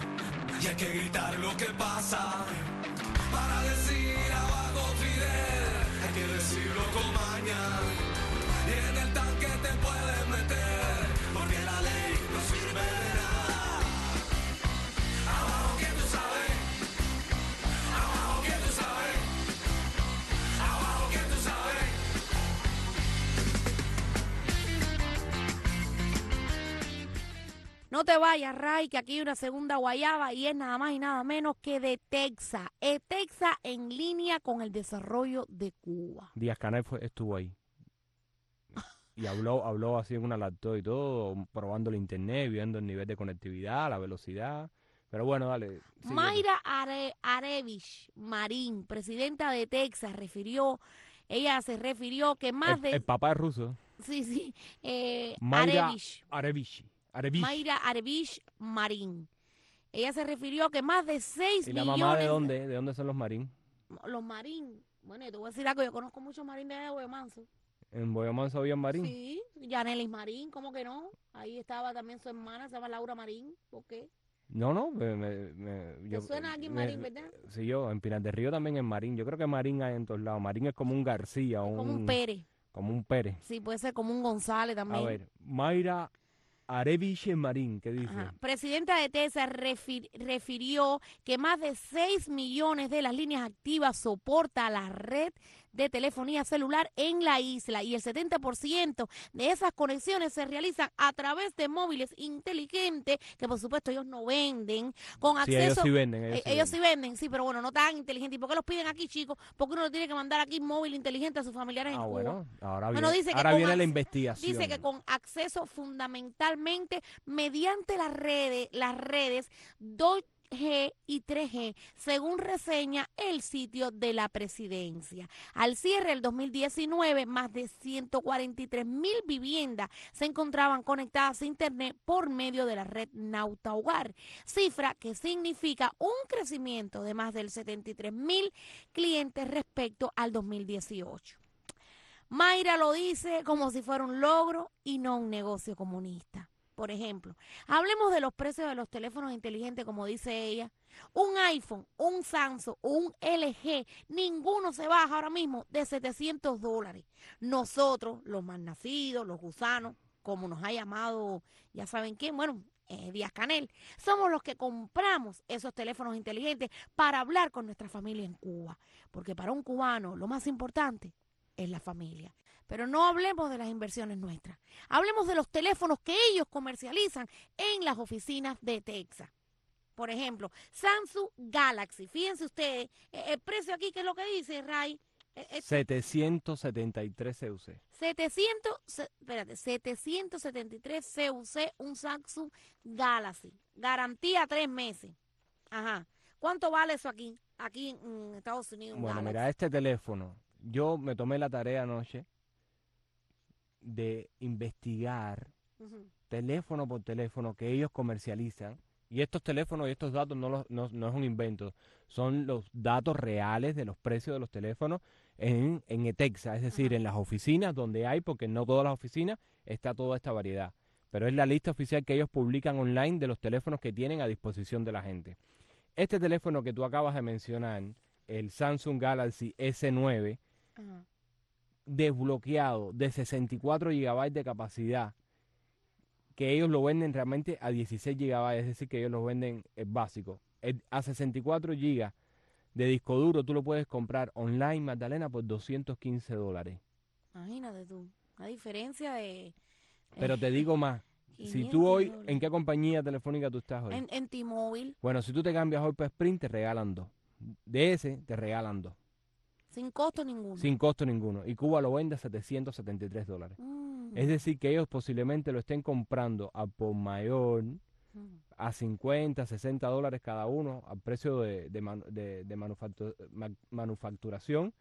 y hay que gritar lo que pasa. Para decir abajo Fidel, hay que decirlo con maña, y en el tanque te puedes meter, porque la ley no sirve de nada. Abajo que tú sabes. Abajo que tú sabes, abajo que tú sabes. No te vayas, Ray, que aquí hay una segunda guayaba y es nada más y nada menos que de Texas. Es Texas en línea con el desarrollo de Cuba. Díaz Canel fue, estuvo ahí. Y habló, habló así en una laptop y todo, probando el internet, viendo el nivel de conectividad, la velocidad. Pero bueno, dale. Sigue. Mayra Are, Arevich Marín, presidenta de Texas, refirió, ella se refirió que más el, de... El papá es ruso. Sí, sí. Eh, Mayra Arevich. Arevich. Arevich. Mayra Arevich Marín. Ella se refirió que más de seis ¿Y la millones... mamá de dónde? ¿De dónde son los Marín? Los Marín. Bueno, te voy a decir algo, yo conozco muchos Marín de Boyamanso. ¿En Boyamanso había Marín? Sí, Yanelis Marín, ¿cómo que no? Ahí estaba también su hermana, se llama Laura Marín. ¿Por qué? No, no, me, me, me, ¿Te yo, suena a alguien me- Marín, verdad? Sí, yo, en Pinar del Río también en Marín. Yo creo que Marín hay en todos lados. Marín es como un García. Como un Pérez. Como un Pérez. Sí, puede ser como un González también. A ver, Mayra Areviche Marín, ¿qué dice? Ajá. Presidenta de TESA refir, refirió que más de seis millones de las líneas activas soporta la red de telefonía celular en la isla y el setenta por ciento de esas conexiones se realizan a través de móviles inteligentes que por supuesto ellos no venden con Sí, acceso. ellos sí venden, ellos eh, sí ellos venden. sí venden, sí, pero bueno, no tan inteligentes. ¿Y por qué los piden aquí, chicos? Porque uno le tiene que mandar aquí móvil inteligente a sus familiares en Ah, Cuba. bueno, ahora Bueno, viene, dice que ahora con viene la acce- investigación. Dice que con acceso fundamentalmente mediante las redes, las redes dos G y tres G, según reseña el sitio de la presidencia. Al cierre del dos mil diecinueve, más de ciento cuarenta y tres mil viviendas se encontraban conectadas a Internet por medio de la red Nauta Hogar, cifra que significa un crecimiento de más del setenta y tres mil clientes respecto al dos mil dieciocho. Mayra lo dice como si fuera un logro y no un negocio comunista. Por ejemplo, hablemos de los precios de los teléfonos inteligentes, como dice ella. Un iPhone, un Samsung, un L G, ninguno se baja ahora mismo de setecientos dólares. Nosotros, los más nacidos, los gusanos, como nos ha llamado, ya saben quién, bueno, eh, Díaz Canel, somos los que compramos esos teléfonos inteligentes para hablar con nuestra familia en Cuba. Porque para un cubano lo más importante es la familia. Pero no hablemos de las inversiones nuestras. Hablemos de los teléfonos que ellos comercializan en las oficinas de Texas. Por ejemplo, Samsung Galaxy. Fíjense ustedes, eh, el precio aquí, ¿qué es lo que dice, Ray? Eh, eh, setecientos setenta y tres C U C. setecientos, se- espérate, setecientos setenta y tres C U C, un Samsung Galaxy. Garantía tres meses. Ajá. ¿Cuánto vale eso aquí? Aquí en Estados Unidos. un Bueno, Galaxy? mira, este teléfono, yo me tomé la tarea anoche de investigar Ujú. teléfono por teléfono que ellos comercializan. Y estos teléfonos y estos datos no, los, no, no es un invento, son los datos reales de los precios de los teléfonos en, en Etexa, es decir, en las oficinas donde hay, porque no todas las oficinas está toda esta variedad. Pero es la lista oficial que ellos publican online de los teléfonos que tienen a disposición de la gente. Este teléfono que tú acabas de mencionar, el Samsung Galaxy S nueve, Ajá. desbloqueado de sesenta y cuatro gigabytes de capacidad, que ellos lo venden realmente a dieciséis gigabytes, es decir, que ellos lo venden eh, básico. El- a sesenta y cuatro gigas de disco duro tú lo puedes comprar online, Magdalena, por doscientos quince dólares. Imagínate tú, la diferencia de... Pero te digo más, si quinientos tú hoy, dólares. ¿en qué compañía telefónica tú estás hoy? En, en T-Mobile, Bueno, si tú te cambias hoy por Sprint, te regalan dos. De ese, te regalan dos. sin costo ninguno. Sin costo ninguno. Y Cuba lo vende a setecientos setenta y tres dólares. Mm. Es decir, que ellos posiblemente lo estén comprando a por mayor Mm. a cincuenta, sesenta dólares cada uno, al precio de, de, manu- de- de manufactu- ma- manufacturación,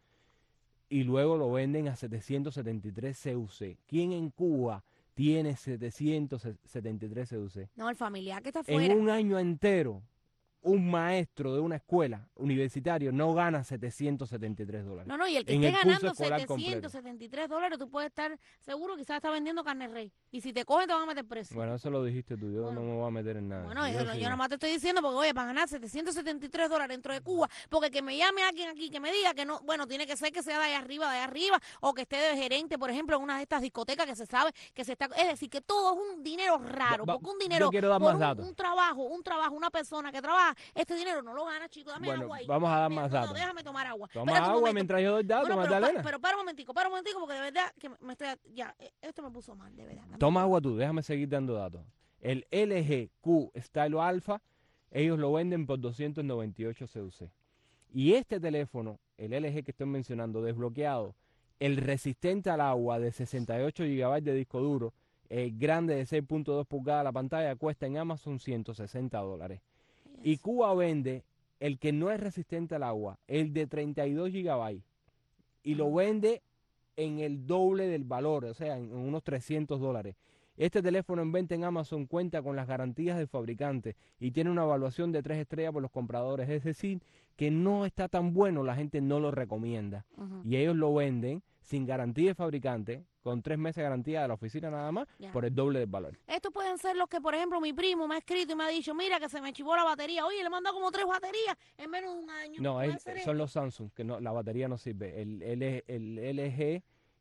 y luego lo venden a setecientos setenta y tres C U C. ¿Quién en Cuba tiene setecientos setenta y tres C U C? No, el familiar que está En afuera. un año entero, un maestro de una escuela universitario no gana setecientos setenta y tres dólares. No, no, y el que en esté el curso ganando escolar setecientos completo. setenta y tres dólares, tú puedes estar seguro que quizás está vendiendo carne rey. Y si te cogen, te van a meter preso. Bueno, eso lo dijiste tú, yo no me voy a meter en nada. Bueno, Yo yo, sí- yo nada más te estoy diciendo porque, oye, para ganar setecientos setenta y tres dólares dentro de Cuba, porque que me llame alguien aquí que me diga que no, bueno, tiene que ser que sea de allá arriba, de allá arriba, o que esté de gerente, por ejemplo, en una de estas discotecas que se sabe que se está... Es decir, que todo es un dinero raro, Va- porque un dinero yo quiero dar por más un, datos. un trabajo, un trabajo, una persona que trabaja, este dinero no lo gana, chico, dame Bueno, agua ahí. vamos a dar Mira, más no, no, datos. déjame tomar agua. Toma Espérate un agua momento. mientras yo doy datos, Bueno, pero, pa- Magdalena. pero para un momentico, para un momentico, porque de verdad que me, me estoy... Ya, eh, esto me puso mal, de verdad. Dame- Toma agua tú, déjame seguir dando datos. El L G Q Style Alpha, ellos lo venden por doscientos noventa y ocho C U C. Y este teléfono, el L G que estoy mencionando, desbloqueado, el resistente al agua de sesenta y ocho gigabytes de disco duro, el grande de seis punto dos pulgadas la pantalla, cuesta en Amazon ciento sesenta dólares. Y Cuba vende el que no es resistente al agua, el de treinta y dos gigabytes, y lo vende en el doble del valor, o sea, en unos trescientos dólares. Este teléfono en venta en Amazon cuenta con las garantías del fabricante y tiene una evaluación de tres estrellas por los compradores, es decir, que no está tan bueno, la gente no lo recomienda. Ujú. Y ellos lo venden sin garantía de fabricante, con tres meses de garantía de la oficina nada más, Ya. por el doble del valor. Estos pueden ser los que, por ejemplo, mi primo me ha escrito y me ha dicho, mira que se me chivó la batería. Oye, le he mandado como tres baterías en menos de un año. No, ¿Puede es- ser son esto? los Samsung, que no, la batería no sirve. El, L- el L G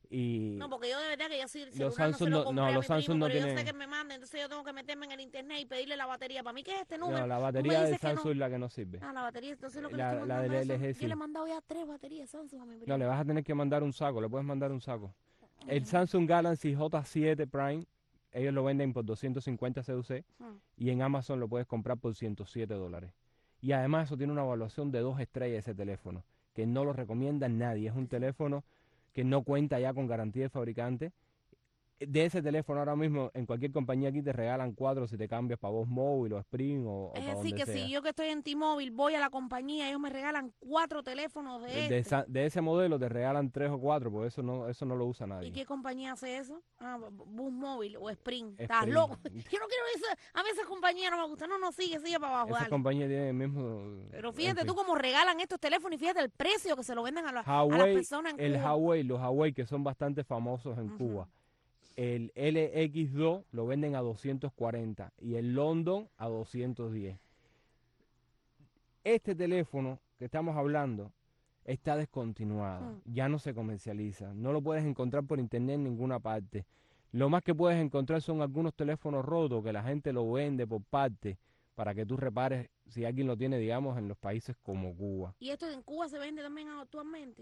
Y No, porque yo de verdad que yo sí el los celular Samsung no se lo no, compré no, a los mi Samsung primo, no pero yo tienen, sé que me manda, entonces yo tengo que meterme en el internet y pedirle la batería. ¿Para mí qué es este número? no, la Tú me batería del dices que no. Samsung es la que no sirve. Ah, la batería, entonces lo que La- le estoy la mandando del es- L G Yo le he sí. mandado ya tres baterías Samsung a mi primo. No, le vas a tener que mandar un saco, le puedes mandar un saco. El Mm. Samsung Galaxy J siete Prime, ellos lo venden por doscientos cincuenta C U C Mm. y en Amazon lo puedes comprar por ciento siete dólares. Y además eso tiene una evaluación de dos estrellas ese teléfono, que no lo recomienda nadie. Es un teléfono que no cuenta ya con garantía de fabricante. De ese teléfono ahora mismo en cualquier compañía aquí te regalan cuatro si te cambias para voz móvil o Sprint o, o Es para decir, donde que sea. si yo que estoy en T-Mobile voy a la compañía, ellos me regalan cuatro teléfonos de De, este. esa- de ese modelo te regalan tres o cuatro, porque eso no, eso no lo usa ¿Y nadie. qué compañía hace eso? Ah, Bu- Bus Móvil o Sprint. Estás Sprint. loco. Yo no quiero esa. A mí esa compañía no me gusta. No, no, sigue, sigue para abajo. Esa Dale. compañía tiene el mismo... Pero en fíjate fin. tú cómo regalan estos teléfonos y fíjate el precio que se lo venden a, la- a las Huawei, personas en el Cuba. Huawei, los Huawei que son bastante famosos en Cuba. El L X dos lo venden a doscientos cuarenta y el London a doscientos diez. Este teléfono que estamos hablando está descontinuado, Mm. ya no se comercializa, no lo puedes encontrar por internet en ninguna parte. Lo más que puedes encontrar son algunos teléfonos rotos que la gente lo vende por parte para que tú repares si alguien lo tiene, digamos, en los países como Cuba. ¿Y esto en Cuba se vende también actualmente?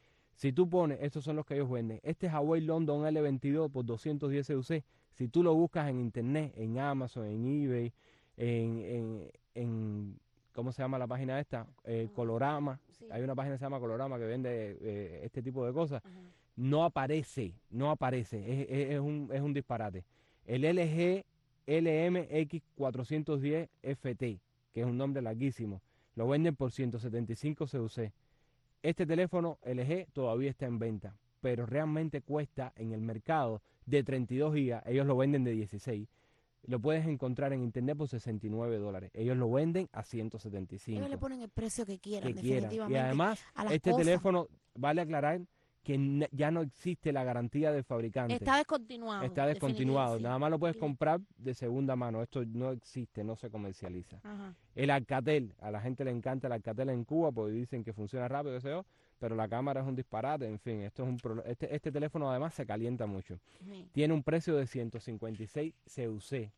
Si tú pones, estos son los que ellos venden, este Huawei London L veintidós por doscientos diez C U C, si tú lo buscas en internet, en Amazon, en eBay, en, en, en ¿cómo se llama la página esta? Eh, Colorama, Sí. hay una página que se llama Colorama que vende eh, este tipo de cosas, no aparece, no aparece, es, es- es un, es un disparate. El L G L M X cuatrocientos diez F T, que es un nombre larguísimo, lo venden por ciento setenta y cinco C U C. Este teléfono L G todavía está en venta, pero realmente cuesta en el mercado de treinta y dos gigas, ellos lo venden de dieciséis. Lo puedes encontrar en internet por sesenta y nueve dólares. Ellos lo venden a ciento setenta y cinco. Ellos le ponen el precio que quieran, Que quieran. Y definitivamente. además, a las este cosas. teléfono, vale aclarar que n- ya no existe la garantía del fabricante. Está descontinuado. Está descontinuado. definitivamente, Nada más lo puedes sí. comprar de segunda mano. Esto no existe, no se comercializa. Ajá. El Alcatel, a la gente le encanta el Alcatel en Cuba porque dicen que funciona rápido, qué sé yo, pero la cámara es un disparate, en fin, esto es un pro- este, este teléfono además se calienta mucho. Sí. Tiene un precio de ciento cincuenta y seis C U C.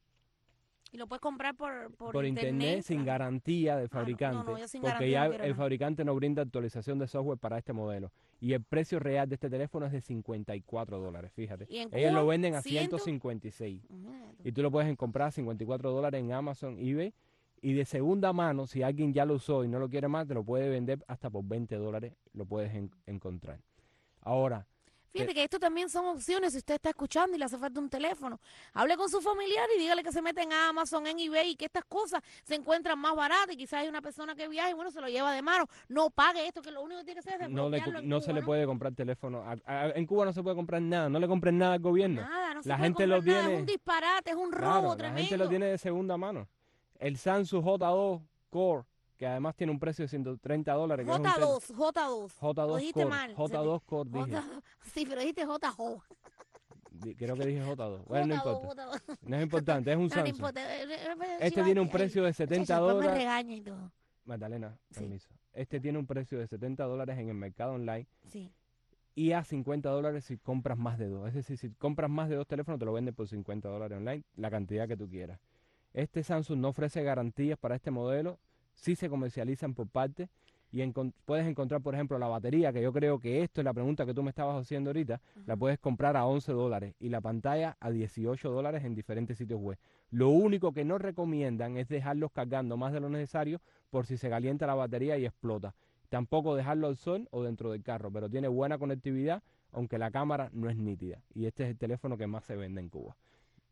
Y lo puedes comprar por, por, Por internet, sin garantía del fabricante, no, yo sin porque garantía ya no el, quiero el nada. fabricante no brinda actualización de software para este modelo. Y el precio real de este teléfono es de cincuenta y cuatro dólares, fíjate. ¿Y en Ellos Cuba? lo venden a ¿Ciento? ciento cincuenta y seis. Imagínate. Y tú lo puedes comprar a cincuenta y cuatro dólares en Amazon, eBay. Y de segunda mano, si alguien ya lo usó y no lo quiere más, te lo puede vender hasta por veinte dólares, lo puedes en- encontrar. Ahora, Fíjate Eh, que esto también son opciones si usted está escuchando y le hace falta un teléfono. Hable con su familiar y dígale que se mete en Amazon, en eBay y que estas cosas se encuentran más baratas y quizás hay una persona que viaja y bueno, se lo lleva de mano. No pague esto, que lo único que tiene que hacer es no, le, desbloquearlo en no Cuba, se le ¿no? puede comprar teléfono. A- a- en Cuba no se puede comprar nada, no le compren nada al gobierno. Nada, no se la puede gente comprar lo nada, tiene. es un disparate, es un robo Claro, la tremendo. gente lo tiene de segunda mano. El Samsung J dos Core, que además tiene un precio de ciento treinta dólares. que es un J tel- dos, J dos. J Lo dos dijiste Core. mal. J dos Core, dije. J- Sí, pero dijiste J J. Di- Creo que dije J dos. Bueno, no J dos, importa. J dos. No es importante, es un No, no Samsung. importa. Eh, eh, eh, Este Chiva, tiene un ay, precio de setenta muchacho, después me dólares. regaña y todo. Magdalena, permiso. Este tiene un precio de setenta dólares en el mercado online Sí. y a cincuenta dólares si compras más de dos. Es decir, si compras más de dos teléfonos te lo venden por cincuenta dólares online, la cantidad que tú quieras. Este Samsung no ofrece garantías para este modelo, sí se comercializan por parte y encon- puedes encontrar, por ejemplo, la batería, que yo creo que esto es la pregunta que tú me estabas haciendo ahorita, la puedes comprar a once dólares y la pantalla a dieciocho dólares en diferentes sitios web. Lo único que no recomiendan es dejarlos cargando más de lo necesario por si se calienta la batería y explota. Tampoco dejarlo al sol o dentro del carro, pero tiene buena conectividad, aunque la cámara no es nítida. Y este es el teléfono que más se vende en Cuba.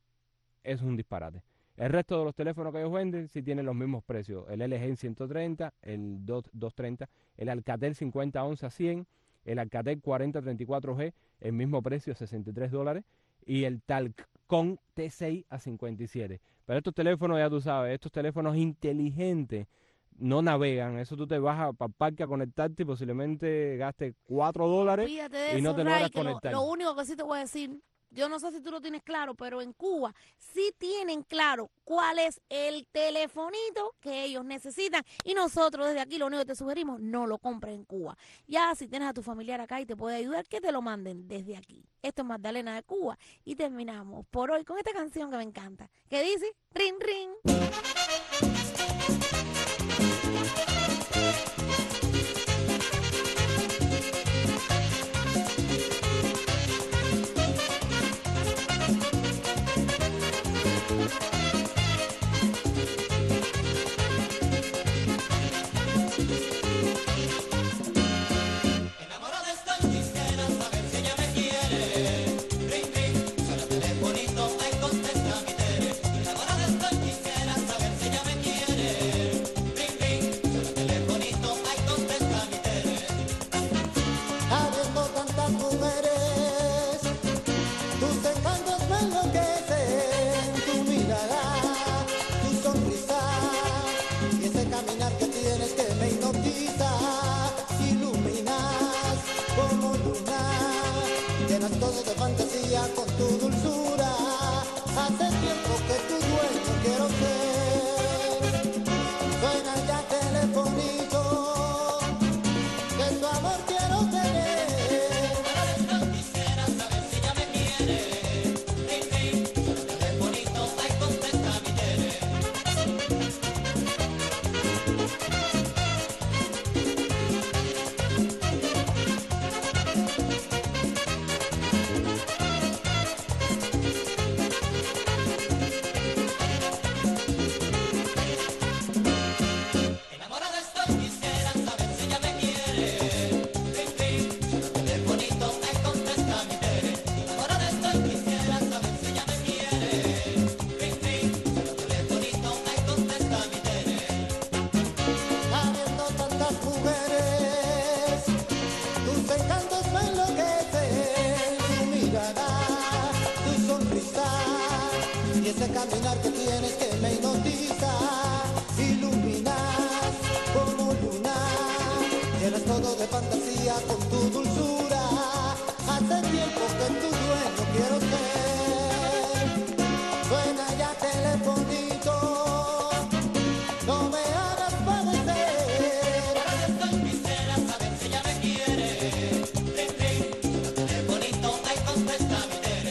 Es un disparate. El resto de los teléfonos que ellos venden sí tienen los mismos precios. El L G en ciento treinta, el doscientos treinta, el Alcatel cincuenta once a cien, el Alcatel cuarenta treinta y cuatro G, el mismo precio, sesenta y tres dólares, y el Talcon T seis a cincuenta y siete. Pero estos teléfonos, ya tú sabes, estos teléfonos inteligentes no navegan. Eso tú te vas a- para el parque a conectarte y posiblemente gastes cuatro dólares Olvídate de y no eso, te Ray, logras que lo, conectar. lo único que sí te voy a decir, yo no sé si tú lo tienes claro, pero en Cuba sí tienen claro cuál es el telefonito que ellos necesitan. Y nosotros desde aquí lo único que te sugerimos, no lo compres en Cuba. Ya si tienes a tu familiar acá y te puede ayudar, que te lo manden desde aquí. Esto es Magdalena de Cuba. Y terminamos por hoy con esta canción que me encanta. Que dice, ring, ring. Con tu dulzura, hace tiempo que tu dueño quiero ser. Suena ya telefonito, que tu amor quiero tener. Quisiera saber si ya me quiere. Ring, ring, suena telefonito, ay, contesta mi tele. Caminar que tienes que me hipnotiza, iluminas como luna, llenas todo de fantasía con tu dulzura, hace tiempo que tu dueño quiero ser, suena ya telefonito, no me hagas padecer, ahora estoy quisiera saber si ya me quiere, ring, ring, telefonito, ay, contesta mi tere.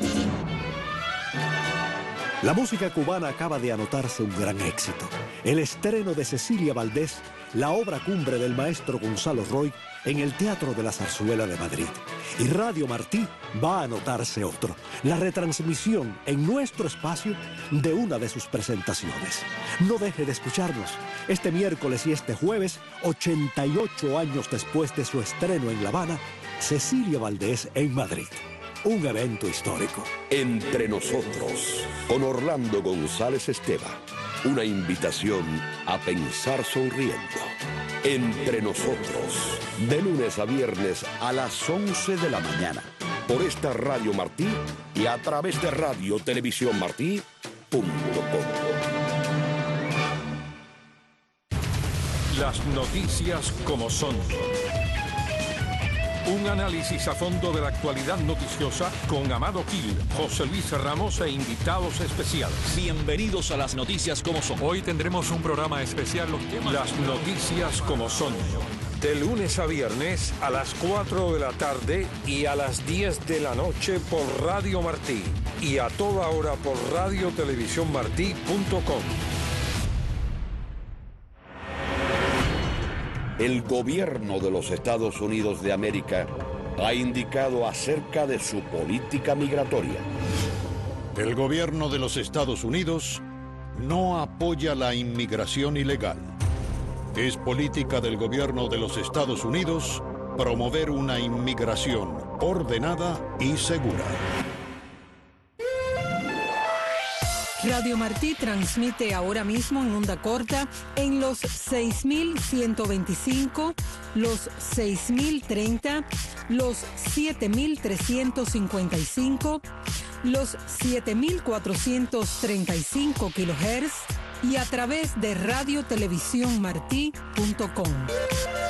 La música cubana acaba de anotarse un gran éxito. El estreno de Cecilia Valdés, la obra cumbre del maestro Gonzalo Roig, en el Teatro de la Zarzuela de Madrid. Y Radio Martí va a anotarse otro, la retransmisión en nuestro espacio de una de sus presentaciones. No deje de escucharnos. Este miércoles y este jueves, ochenta y ocho años después de su estreno en La Habana, Cecilia Valdés en Madrid. Un evento histórico. Entre nosotros, con Orlando González Esteva. Una invitación a pensar sonriendo. Entre nosotros, de lunes a viernes a las once de la mañana. Por esta Radio Martí y a través de radio televisión martí punto com. Las noticias como son. Un análisis a fondo de la actualidad noticiosa con Amado Gil, José Luis Ramos e invitados especiales. Bienvenidos a las noticias como son. Hoy tendremos un programa especial, los temas. Las noticias como son. De lunes a viernes a las cuatro de la tarde y a las diez de la noche por Radio Martí. Y a toda hora por radio televisión martí punto com. El gobierno de los Estados Unidos de América ha indicado acerca de su política migratoria. El gobierno de los Estados Unidos no apoya la inmigración ilegal. Es política del gobierno de los Estados Unidos promover una inmigración ordenada y segura. Radio Martí transmite ahora mismo en onda corta en los seis mil ciento veinticinco, los seis mil treinta, los siete mil trescientos cincuenta y cinco, los siete mil cuatrocientos treinta y cinco kilohertz y a través de radio televisión martí punto com.